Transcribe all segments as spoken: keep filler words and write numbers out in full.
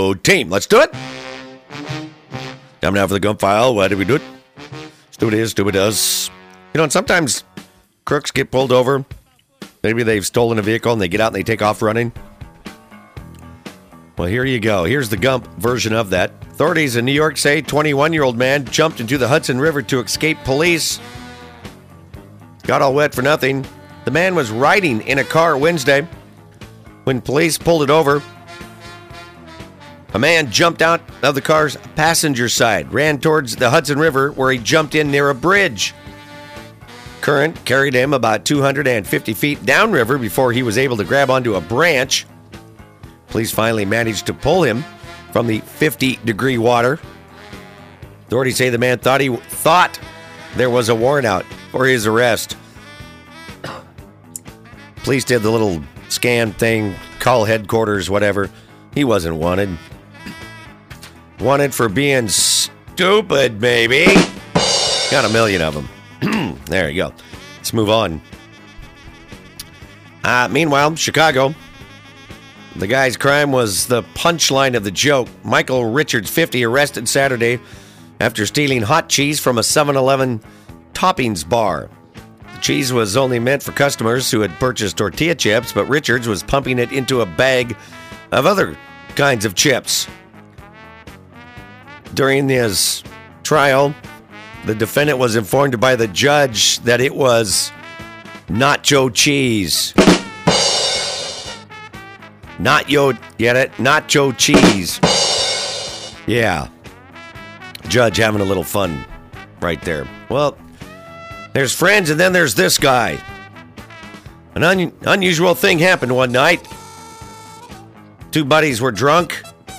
Chicago team. Let's do it. Time now for the Gump File. Why did we do it? Stupid is, stupid does. You know, and sometimes crooks get pulled over. Maybe they've stolen a vehicle and they get out and they take off running. Well, here you go. Here's the Gump version of that. Authorities in New York say twenty-one-year-old man jumped into the Hudson River to escape police. Got all wet for nothing. The man was riding in a car Wednesday when police pulled it over. A man jumped out of the car's passenger side, ran towards the Hudson River where he jumped in near a bridge. Current carried him about two hundred fifty feet downriver before he was able to grab onto a branch. Police finally managed to pull him from the fifty-degree water. Authorities say the man thought he thought there was a warrant out for his arrest. Police did the little scan thing, call headquarters, whatever. He wasn't wanted. Wanted for being stupid, maybe. Got a million of them. There you go. Let's move on. Uh, meanwhile, Chicago. The guy's crime was the punchline of the joke. Michael Richards, fifty, arrested Saturday after stealing hot cheese from a seven eleven toppings bar. The cheese was only meant for customers who had purchased tortilla chips, but Richards was pumping it into a bag of other kinds of chips. During his trial, the defendant was informed by the judge that it was nacho cheese. Not yo, get it? Nacho cheese. Yeah. Judge having a little fun right there. Well, there's friends and then there's this guy. An un- unusual thing happened one night. Two buddies were drunk.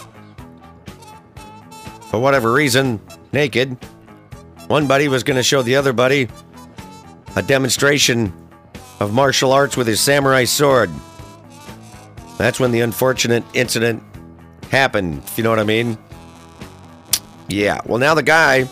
For whatever reason, naked. One buddy was going to show the other buddy a demonstration of martial arts with his samurai sword. That's when the unfortunate incident happened, if you know what I mean. Yeah, well, now the guy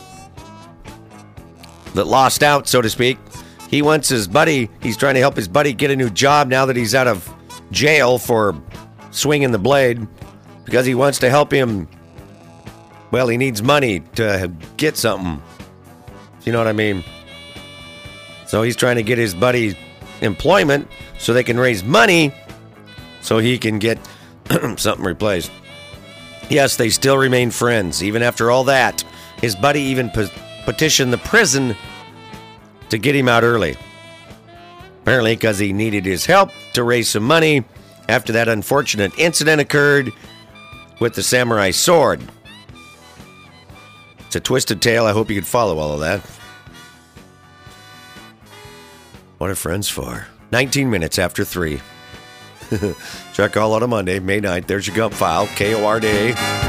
that lost out, so to speak, he wants his buddy, he's trying to help his buddy get a new job now that he's out of jail for swinging the blade, because he wants to help him. Well, he needs money to get something, if you know what I mean. So he's trying to get his buddy employment so they can raise money so he can get something replaced. Yes, they still remain friends, even after all that. His buddy even pe- petitioned the prison to get him out early. Apparently because he needed his help to raise some money after that unfortunate incident occurred with the samurai sword. It's a twisted tale. I hope you could follow all of that. What are friends for? nineteen minutes after three. Check all out on Monday, May ninth. There's your Gump File, K O R D A.